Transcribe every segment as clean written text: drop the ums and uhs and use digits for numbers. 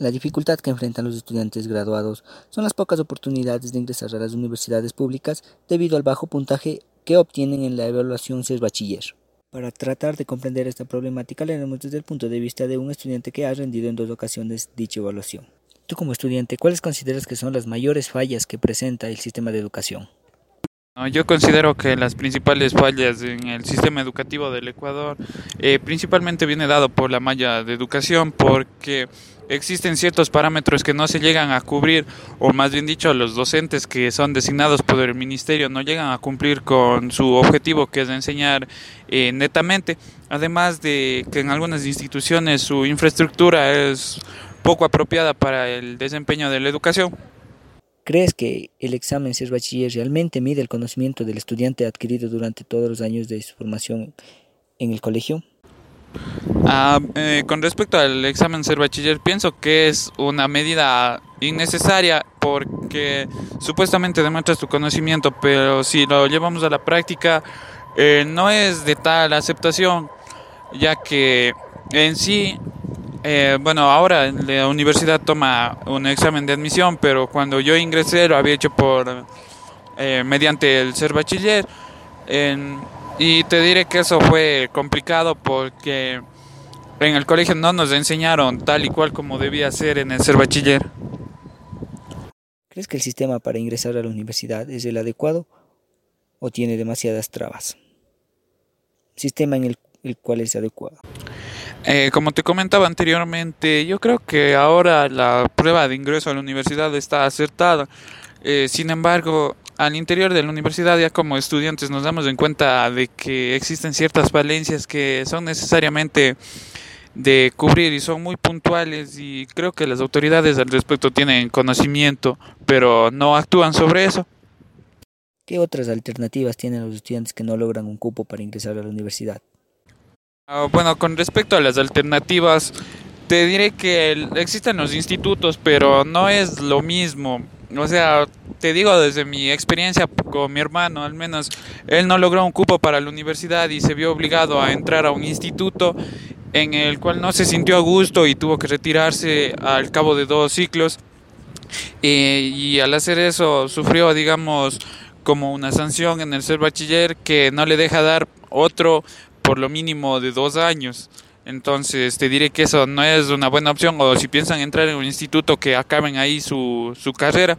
La dificultad que enfrentan los estudiantes graduados son las pocas oportunidades de ingresar a las universidades públicas debido al bajo puntaje que obtienen en la evaluación CES Bachiller. Para tratar de comprender esta problemática, la haremos desde el punto de vista de un estudiante que ha rendido en 2 ocasiones dicha evaluación. Tú como estudiante, ¿cuáles consideras que son las mayores fallas que presenta el sistema de educación? No, yo considero que las principales fallas en el sistema educativo del Ecuador principalmente viene dado por la malla de educación, porque existen ciertos parámetros que no se llegan a cubrir, o más bien dicho, los docentes que son designados por el ministerio no llegan a cumplir con su objetivo, que es enseñar netamente, además de que en algunas instituciones su infraestructura es poco apropiada para el desempeño de la educación. ¿Crees que el examen CES Bachiller realmente mide el conocimiento del estudiante adquirido durante todos los años de su formación en el colegio? Con respecto al examen ser bachiller, pienso que es una medida innecesaria porque supuestamente demuestras tu conocimiento, pero si lo llevamos a la práctica, no es de tal aceptación, ya que en sí, bueno, ahora la universidad toma un examen de admisión, pero cuando yo ingresé lo había hecho mediante el ser bachiller. En- y te diré que eso fue complicado porque en el colegio no nos enseñaron tal y cual como debía ser en el ser bachiller. ¿Crees que el sistema para ingresar a la universidad es el adecuado o tiene demasiadas trabas? Sistema en el cual es adecuado. Como te comentaba anteriormente, yo creo que ahora la prueba de ingreso a la universidad está acertada. Sin embargo, al interior de la universidad, ya como estudiantes, nos damos en cuenta de que existen ciertas falencias que son necesariamente de cubrir y son muy puntuales, y creo que las autoridades al respecto tienen conocimiento, pero no actúan sobre eso. ¿Qué otras alternativas tienen los estudiantes que no logran un cupo para ingresar a la universidad? Bueno, con respecto a las alternativas, te diré que existen los institutos, pero no es lo mismo. O sea, te digo desde mi experiencia con mi hermano, al menos él no logró un cupo para la universidad y se vio obligado a entrar a un instituto en el cual no se sintió a gusto y tuvo que retirarse al cabo de 2 ciclos. Y al hacer eso sufrió, digamos, como una sanción en el ser bachiller que no le deja dar otro por lo mínimo de 2 años. Entonces te diré que eso no es una buena opción, o si piensan entrar en un instituto, que acaben ahí su carrera.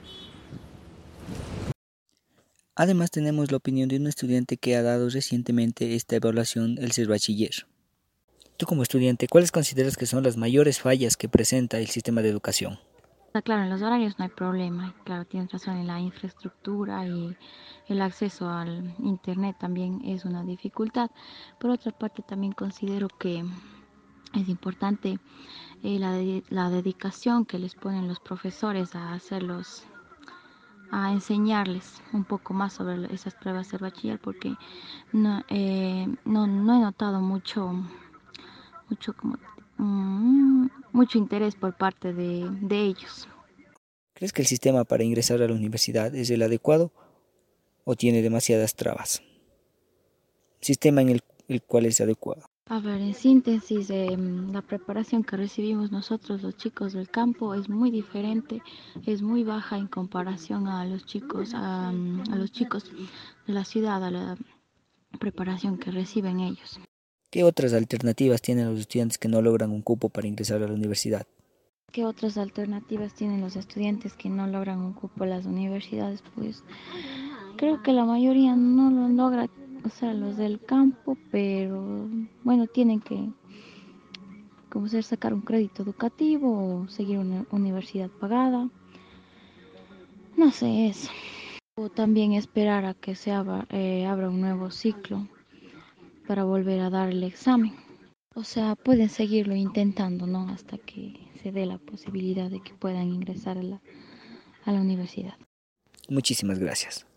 Además, tenemos la opinión de un estudiante que ha dado recientemente esta evaluación, el ser bachiller. Tú como estudiante, ¿cuáles consideras que son las mayores fallas que presenta el sistema de educación? Claro, en los horarios no hay problema. Claro, tienes razón en la infraestructura y el acceso al internet también es una dificultad. Por otra parte, también considero que es importante la dedicación que les ponen los profesores a hacerlos, a enseñarles un poco más sobre esas pruebas de bachiller, porque no he notado mucho, mucho interés por parte de ellos. ¿Crees que el sistema para ingresar a la universidad es el adecuado o tiene demasiadas trabas? Sistema en el cual es adecuado. A ver, en síntesis, la preparación que recibimos nosotros los chicos del campo es muy diferente, es muy baja en comparación a los chicos, a los chicos de la ciudad, a la preparación que reciben ellos. ¿Qué otras alternativas tienen los estudiantes que no logran un cupo para ingresar a la universidad? ¿Qué otras alternativas tienen los estudiantes que no logran un cupo a las universidades? Pues creo que la mayoría no lo logra, o sea, los del campo, pero bueno, tienen que como ser sacar un crédito educativo o seguir una universidad pagada, no sé eso. O también esperar a que abra un nuevo ciclo para volver a dar el examen. O sea, pueden seguirlo intentando, ¿no? Hasta que se dé la posibilidad de que puedan ingresar a la universidad. Muchísimas gracias.